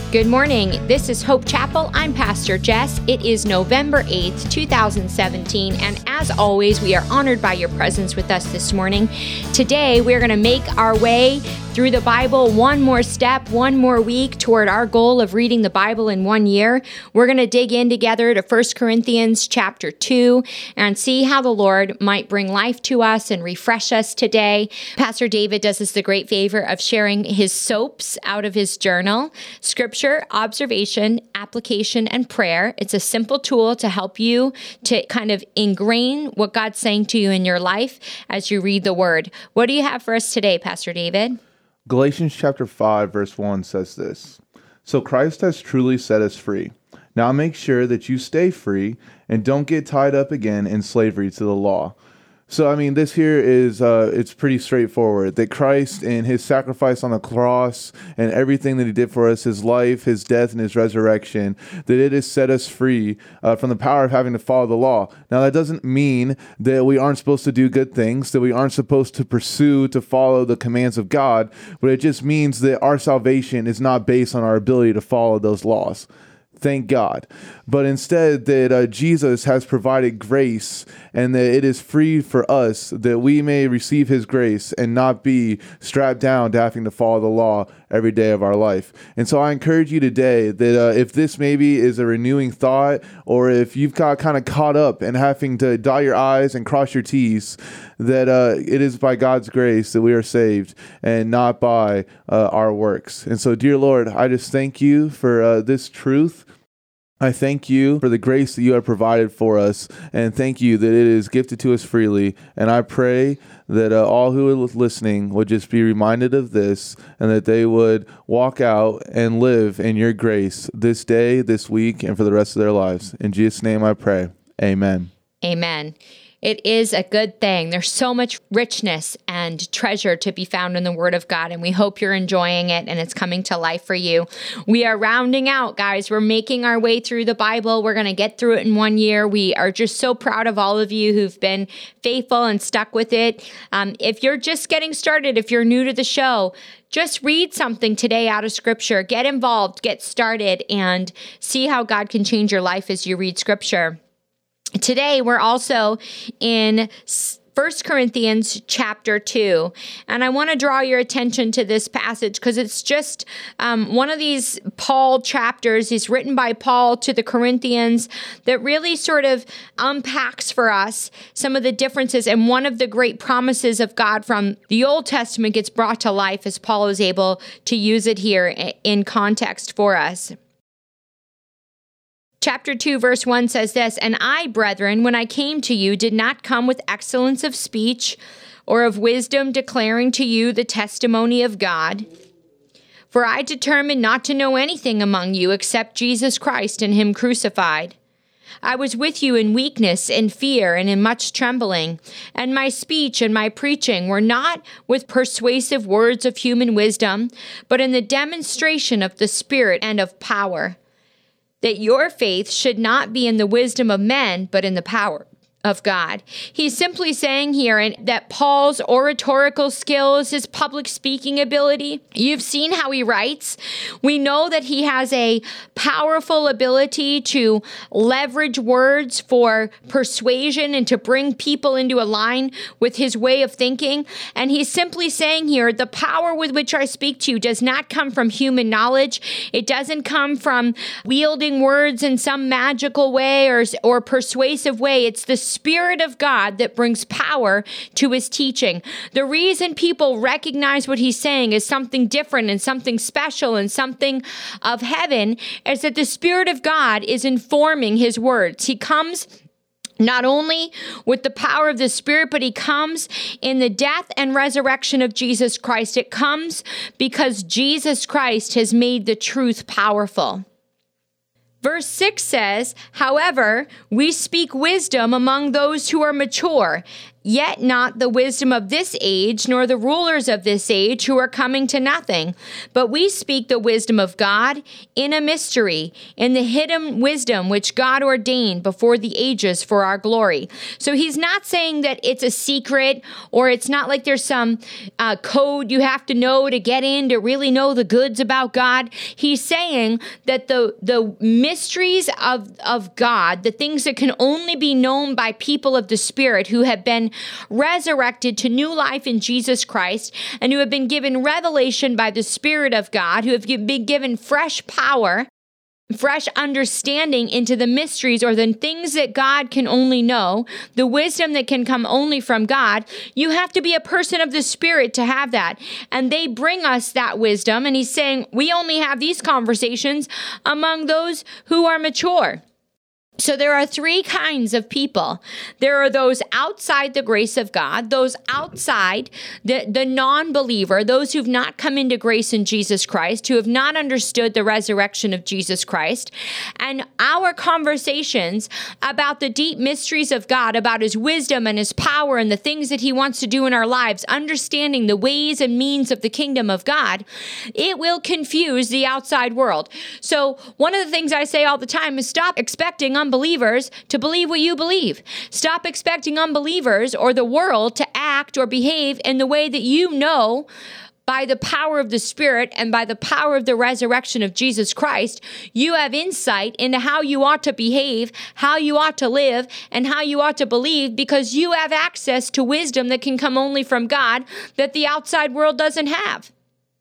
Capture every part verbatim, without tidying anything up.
Good morning. This is Hope Chapel. I'm Pastor Jess. It is November eighth, two thousand seventeen, and as always, we are honored by your presence with us this morning. Today, we're going to make our way through the Bible one more step, one more week toward our goal of reading the Bible in one year. We're going to dig in together to First Corinthians chapter two and see how the Lord might bring life to us and refresh us today. Pastor David does us the great favor of sharing his soaps out of his journal: Scripture, observation, application, and prayer. It's a simple tool to help you to kind of ingrain what God's saying to you in your life as you read the Word. What do you have for us today, Pastor David? Galatians chapter five, verse one says this: "So Christ has truly set us free. Now make sure that you stay free and don't get tied up again in slavery to the law." So, I mean, this here is, uh, it's pretty straightforward, that Christ and his sacrifice on the cross and everything that he did for us, his life, his death, and his resurrection, that it has set us free uh, from the power of having to follow the law. Now, that doesn't mean that we aren't supposed to do good things, that we aren't supposed to pursue to follow the commands of God, but it just means that our salvation is not based on our ability to follow those laws. Thank God. But instead that uh, Jesus has provided grace, and that it is free for us that we may receive his grace and not be strapped down to having to follow the law every day of our life. And so I encourage you today that uh, if this maybe is a renewing thought, or if you've got kind of caught up in having to dot your I's and cross your T's, that uh, it is by God's grace that we are saved and not by uh, our works. And so, dear Lord, I just thank you for uh, this truth. I thank you for the grace that you have provided for us, and thank you that it is gifted to us freely. And I pray that uh, all who are listening would just be reminded of this, and that they would walk out and live in your grace this day, this week, and for the rest of their lives. In Jesus' name I pray. Amen. Amen. It is a good thing. There's so much richness and treasure to be found in the Word of God, and we hope you're enjoying it and it's coming to life for you. We are rounding out, guys. We're making our way through the Bible. We're going to get through it in one year. We are just so proud of all of you who've been faithful and stuck with it. Um, if you're just getting started, if you're new to the show, just read something today out of Scripture. Get involved, get started, and see how God can change your life as you read Scripture. Today, we're also in First Corinthians chapter two, and I want to draw your attention to this passage because it's just um, one of these Paul chapters. He's written by Paul to the Corinthians that really sort of unpacks for us some of the differences, and one of the great promises of God from the Old Testament gets brought to life as Paul is able to use it here in context for us. Chapter two, verse one says this: "And I, brethren, when I came to you, did not come with excellence of speech or of wisdom, declaring to you the testimony of God. For I determined not to know anything among you except Jesus Christ and him crucified. I was with you in weakness and fear and in much trembling, and my speech and my preaching were not with persuasive words of human wisdom, but in the demonstration of the Spirit and of power, that your faith should not be in the wisdom of men, but in the power of God." He's simply saying here that Paul's oratorical skills, his public speaking ability, you've seen how he writes. We know that he has a powerful ability to leverage words for persuasion and to bring people into a line with his way of thinking. And he's simply saying here, the power with which I speak to you does not come from human knowledge. It doesn't come from wielding words in some magical way or, or persuasive way. It's the Spirit of God that brings power to his teaching. The reason people recognize what he's saying is something different and something special and something of heaven is that the Spirit of God is informing his words. He comes not only with the power of the Spirit, but he comes in the death and resurrection of Jesus Christ. It comes because Jesus Christ has made the truth powerful. Verse six says, "However, we speak wisdom among those who are mature, yet not the wisdom of this age, nor the rulers of this age who are coming to nothing. But we speak the wisdom of God in a mystery, in the hidden wisdom which God ordained before the ages for our glory. So he's not saying that it's a secret, or it's not like there's some uh, code you have to know to get in to really know the goods about God. He's saying that the, the mysteries of, of God, the things that can only be known by people of the Spirit who have been resurrected to new life in Jesus Christ, and who have been given revelation by the Spirit of God, who have been given fresh power, fresh understanding into the mysteries or the things that God can only know, the wisdom that can come only from God. You have to be a person of the Spirit to have that. And they bring us that wisdom. And he's saying we only have these conversations among those who are mature. So there are three kinds of people. There are those outside the grace of God, those outside the, the non-believer, those who've not come into grace in Jesus Christ, who have not understood the resurrection of Jesus Christ. And our conversations about the deep mysteries of God, about his wisdom and his power and the things that he wants to do in our lives, understanding the ways and means of the kingdom of God, it will confuse the outside world. So one of the things I say all the time is stop expecting unbelievers Unbelievers to believe what you believe. Stop expecting unbelievers or the world to act or behave in the way that you know by the power of the Spirit and by the power of the resurrection of Jesus Christ. You have insight into how you ought to behave, how you ought to live, and how you ought to believe, because you have access to wisdom that can come only from God that the outside world doesn't have.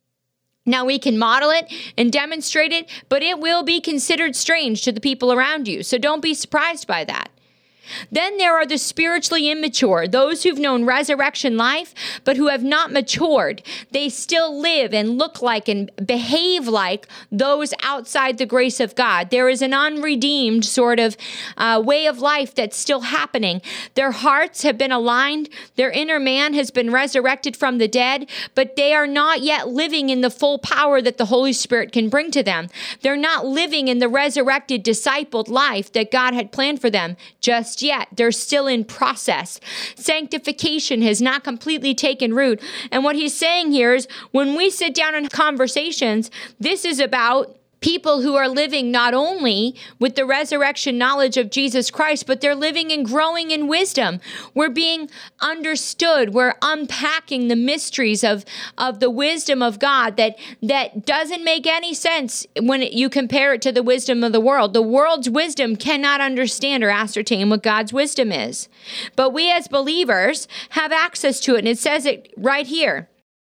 Now, we can model it and demonstrate it, but it will be considered strange to the people around you. So don't be surprised by that. Then there are the spiritually immature, those who've known resurrection life, but who have not matured. They still live and look like and behave like those outside the grace of God. There is an unredeemed sort of uh, way of life that's still happening. Their hearts have been aligned. Their inner man has been resurrected from the dead, but they are not yet living in the full power that the Holy Spirit can bring to them. They're not living in the resurrected, discipled life that God had planned for them just yet. They're still in process. Sanctification has not completely taken root. And what he's saying here is when we sit down in conversations, this is about people who are living not only with the resurrection knowledge of Jesus Christ, but they're living and growing in wisdom. We're being understood. We're unpacking the mysteries of, of the wisdom of God that, that doesn't make any sense when it, you compare it to the wisdom of the world. The world's wisdom cannot understand or ascertain what God's wisdom is. But we as believers have access to it, and it says it right here.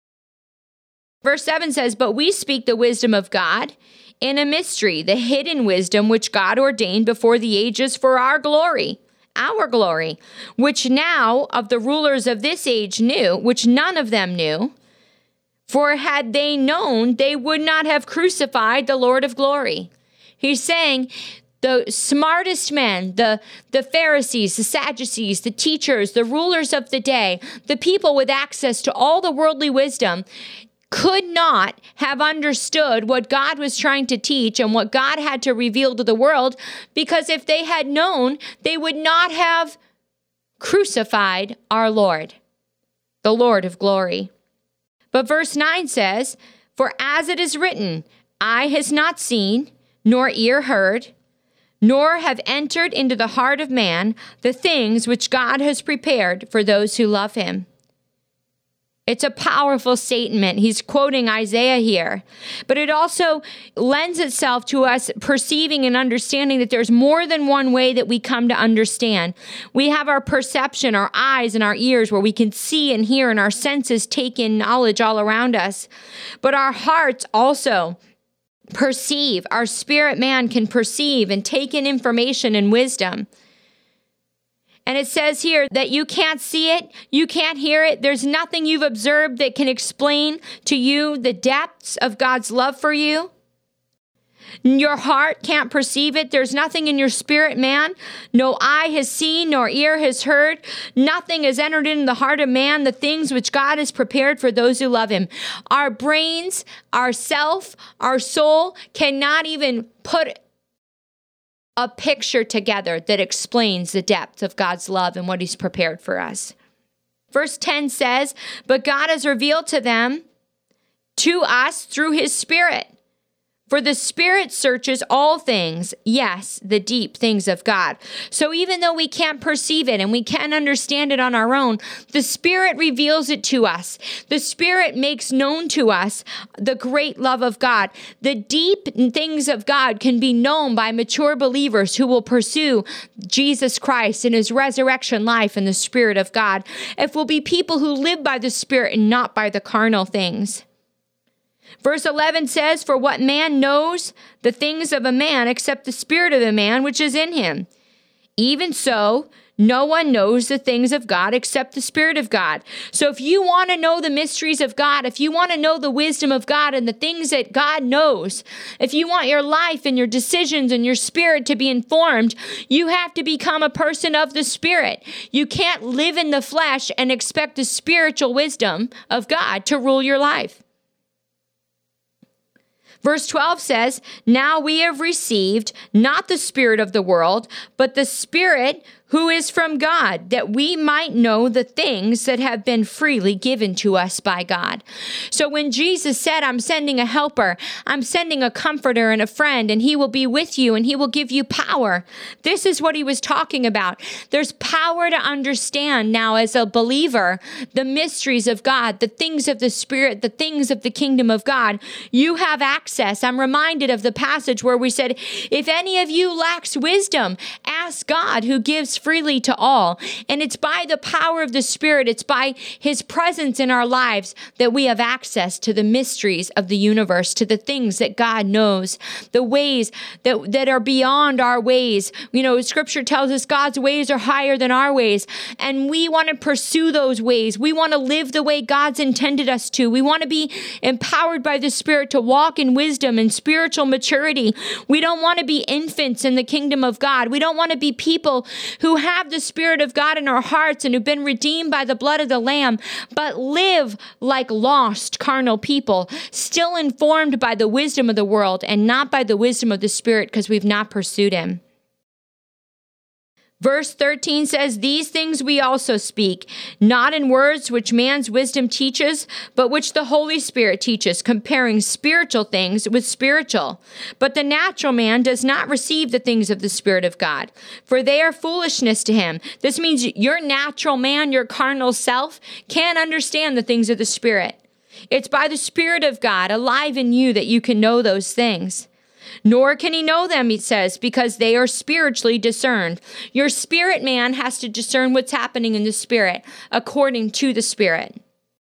Verse seven says, "But we speak the wisdom of God in a mystery, the hidden wisdom which God ordained before the ages for our glory, our glory, which now of the rulers of this age knew, which none of them knew. For had they known, they would not have crucified the Lord of glory." He's saying the smartest men, the, the Pharisees, the Sadducees, the teachers, the rulers of the day, the people with access to all the worldly wisdom, could not have understood what God was trying to teach and what God had to reveal to the world, because if they had known, they would not have crucified our Lord, the Lord of glory. But verse nine says, "For as it is written, eye has not seen, nor ear heard, nor have entered into the heart of man the things which God has prepared for those who love him." It's a powerful statement. He's quoting Isaiah here. But it also lends itself to us perceiving and understanding that there's more than one way that we come to understand. We have our perception, our eyes and our ears where we can see and hear, and our senses take in knowledge all around us. But our hearts also perceive. Our spirit man can perceive and take in information and wisdom. And it says here that you can't see it, you can't hear it. There's nothing you've observed that can explain to you the depths of God's love for you. Your heart can't perceive it. There's nothing in your spirit, man. No eye has seen, nor ear has heard. Nothing has entered into the heart of man, the things which God has prepared for those who love him. Our brains, our self, our soul cannot even put a picture together that explains the depth of God's love and what he's prepared for us. Verse ten says, but God has revealed to them, to us through his Spirit. For the Spirit searches all things, yes, the deep things of God. So even though we can't perceive it and we can't understand it on our own, the Spirit reveals it to us. The Spirit makes known to us the great love of God. The deep things of God can be known by mature believers who will pursue Jesus Christ and his resurrection life in the Spirit of God. If we'll be people who live by the Spirit and not by the carnal things. Verse eleven says, for what man knows the things of a man except the spirit of a man which is in him? Even so, no one knows the things of God except the Spirit of God. So if you want to know the mysteries of God, if you want to know the wisdom of God and the things that God knows, if you want your life and your decisions and your spirit to be informed, you have to become a person of the Spirit. You can't live in the flesh and expect the spiritual wisdom of God to rule your life. Verse twelve says, now we have received not the spirit of the world, but the Spirit who is from God, that we might know the things that have been freely given to us by God. So when Jesus said, I'm sending a helper, I'm sending a comforter and a friend, and he will be with you and he will give you power. This is what he was talking about. There's power to understand now as a believer, the mysteries of God, the things of the Spirit, the things of the kingdom of God. You have access. I'm reminded of the passage where we said, if any of you lacks wisdom, ask God who gives freely to all. And it's by the power of the Spirit, it's by his presence in our lives that we have access to the mysteries of the universe, to the things that God knows, the ways that, that are beyond our ways. You know, scripture tells us God's ways are higher than our ways, and we want to pursue those ways. We want to live the way God's intended us to. We want to be empowered by the Spirit to walk in wisdom and spiritual maturity. We don't want to be infants in the kingdom of God. We don't want to be people who have the Spirit of God in our hearts and who've been redeemed by the blood of the Lamb, but live like lost carnal people, still informed by the wisdom of the world and not by the wisdom of the Spirit because we've not pursued him. Verse thirteen says, these things we also speak, not in words which man's wisdom teaches, but which the Holy Spirit teaches, comparing spiritual things with spiritual. But the natural man does not receive the things of the Spirit of God, for they are foolishness to him. This means your natural man, your carnal self, can't understand the things of the Spirit. It's by the Spirit of God alive in you that you can know those things. Nor can he know them, he says, because they are spiritually discerned. Your spirit man has to discern what's happening in the Spirit according to the Spirit.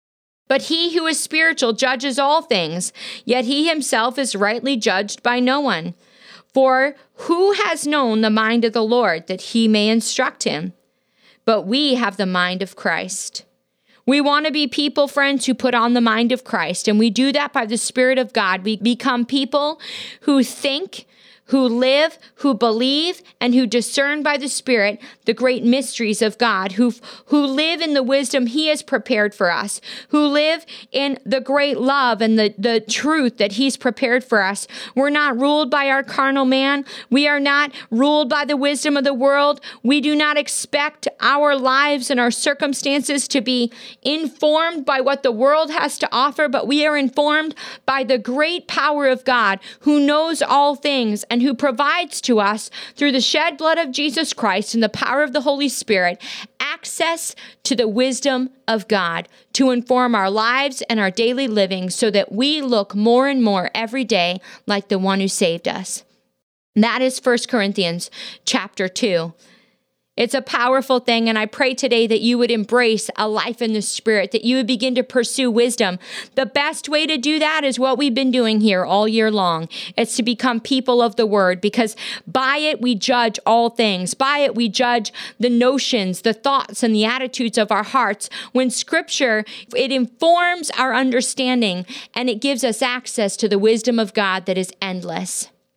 But he who is spiritual judges all things, yet he himself is rightly judged by no one. For who has known the mind of the Lord that he may instruct him? But we have the mind of Christ. We want to be people, friends, who put on the mind of Christ, and we do that by the Spirit of God. We become people who think, who live, who believe, and who discern by the Spirit the great mysteries of God, who, who live in the wisdom he has prepared for us, who live in the great love and the, the truth that he's prepared for us. We're not ruled by our carnal man. We are not ruled by the wisdom of the world. We do not expect our lives and our circumstances to be informed by what the world has to offer, but we are informed by the great power of God who knows all things and who provides to us through the shed blood of Jesus Christ and the power of the Holy Spirit access to the wisdom of God to inform our lives and our daily living so that we look more and more every day like the one who saved us. That is First Corinthians chapter two. It's a powerful thing, and I pray today that you would embrace a life in the Spirit, that you would begin to pursue wisdom. The best way to do that is what we've been doing here all year long. It's to become people of the Word, because by it we judge all things. By it we judge the notions, the thoughts, and the attitudes of our hearts. When Scripture, it informs our understanding, and it gives us access to the wisdom of God that is endless.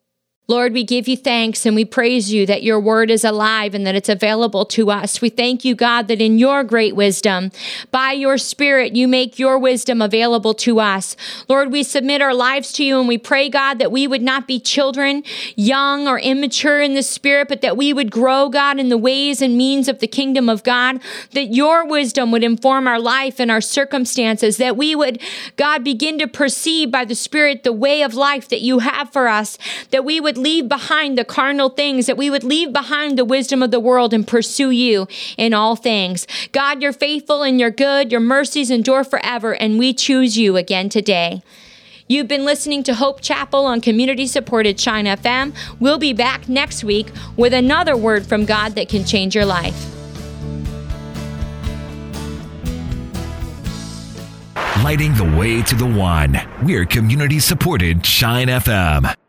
Lord, we give you thanks and we praise you that your word is alive and that it's available to us. We thank you, God, that in your great wisdom, by your Spirit, you make your wisdom available to us. Lord, we submit our lives to you and we pray, God, that we would not be children, young or immature in the Spirit, but that we would grow, God, in the ways and means of the kingdom of God, that your wisdom would inform our life and our circumstances, that we would, God, begin to perceive by the Spirit the way of life that you have for us, that we would leave behind the carnal things, that we would leave behind the wisdom of the world and pursue you in all things. God, you're faithful and you're good. Your mercies endure forever, and we choose you again today. You've been listening to Hope Chapel on community-supported Shine F M. We'll be back next week with another word from God that can change your life. Lighting the way to the one. We're community-supported Shine F M.